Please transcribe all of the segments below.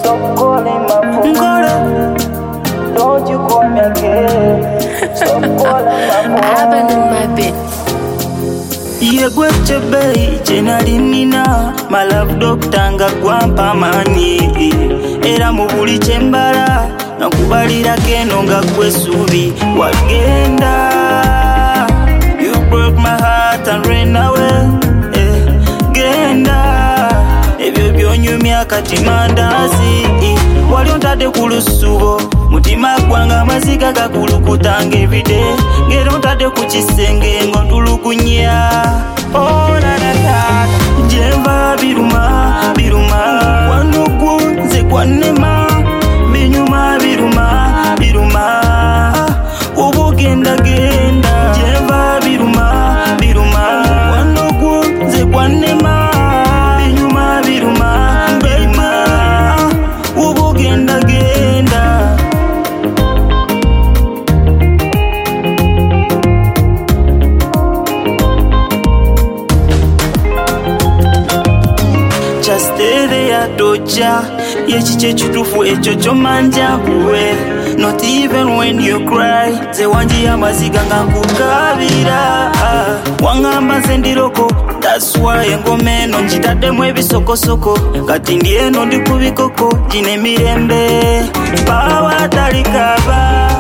Stop calling my phone. Don't you call me again. Stop calling my phone. I've been in my bed. Yegweche bei chenali nina my love doctor nga gwampa manyi era mu buli chembala nakubalira keno nga gwesubi wagenda. You broke my heart and ran away. Genda ebyo byonyumya kati mandazi wali ontadde ku lusubo mutima gwanga amaziga gakulukutanga everyday ngera ontadde ku kisenge ng'otulukunya. Oh na na na jemba biruma biruma wano nze kwanema binyuma biruma biruma obugenda genda jemba biruma biruma wano nze kwanema binyuma biruma biruma obugenda genda. Just stay there doja yechiche chitufu echo chomanja kuwe. Not even when you cry ze wanji amaziga ngakukabira wangamba zendiroko. That's why engome eno njitaddemu ebisokosoko kati ndieno ndi kubikoko jine mirembe bawa talikaba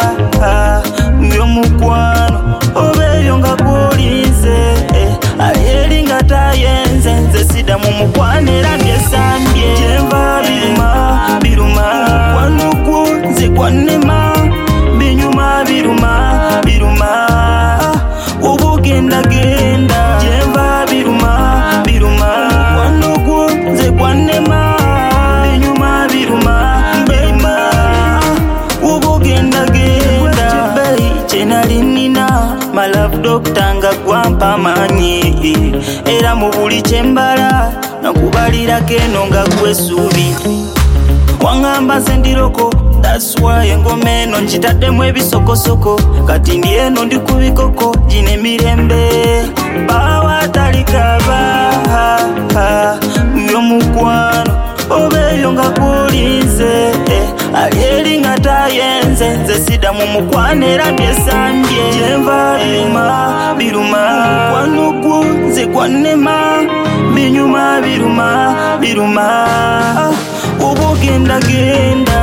mbyomukwano obeyo nga kulinze alieri nga tayenze nze sida mu mukwanira ndyesambye jemba biruma biruma wanuku nze kwanema binyuma biruma biruma obugenda genda jemba biruma biruma wanuku nze kwanema binyuma biruma biruma obugenda genda. Bei chenali nina my love doctor nga gwampa manyi era mu buli chembala nakubalira keno nga gwesubi wangamba zendiroko. That's why engome eno njitaddemu ebisokosoko kati ndieno ndi kubikoko jine mirembe bawa talikaba mbyomukwano obeyo nga kulinze alieri nga tayenze nze sida mu mukwanira byesambye jemba biruma biruma wanuku nze kwanema binyuma biruma biruma obugenda genda.